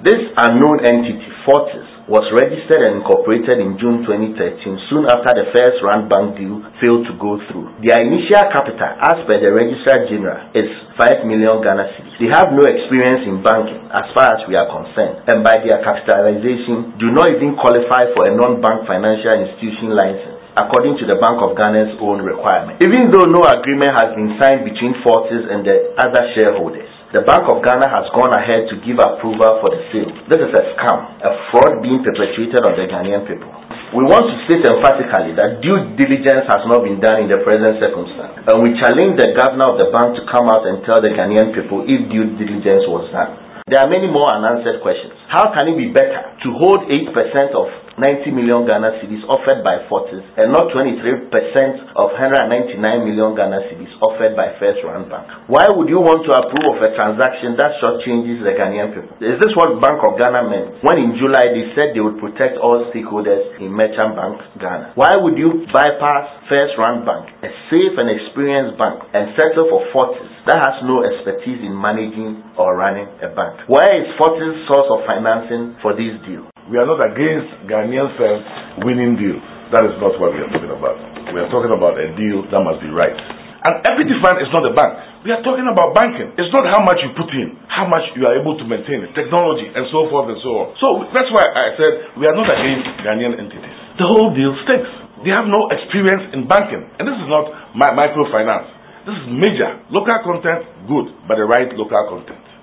This unknown entity, Fortis, was registered and incorporated in June 2013, soon after the First Rand Bank deal failed to go through. Their initial capital, as per the Registrar General, is 5 million Ghana cedis. They have no experience in banking as far as we are concerned, and by their capitalization, do not even qualify for a non-bank financial institution license, according to the Bank of Ghana's own requirement. Even though no agreement has been signed between Fortis and the other shareholders, the Bank of Ghana has gone ahead to give approval for the sale. This is a scam, a fraud being perpetrated on the Ghanaian people. We want to state emphatically that due diligence has not been done in the present circumstance, and we challenge the governor of the bank to come out and tell the Ghanaian people if due diligence was done. There are many more unanswered questions. How can it be better to hold 8% of 90 million Ghana cedis offered by Fortis and not 23% of 199 million Ghana cedis offered by First Rand Bank? Why would you want to approve of a transaction that shortchanges the Ghanaian people? Is this what Bank of Ghana meant when in July they said they would protect all stakeholders in Merchant Bank Ghana? Why would you bypass First Rand Bank, a safe and experienced bank, and settle for Fortis that has no expertise in managing or running a bank? Where is Fortis' source of financing for this deal? We are not against Ghanaian firms winning deals. That is not what we are talking about. We are talking about a deal that must be right. And Equity Fund is not a bank. We are talking about banking. It's not how much you put in, how much you are able to maintain it, technology, and so forth and so on. So that's why I said we are not against Ghanaian entities. The whole deal stinks. They have no experience in banking. And this is not microfinance. This is major. Local content, good, but the right local content.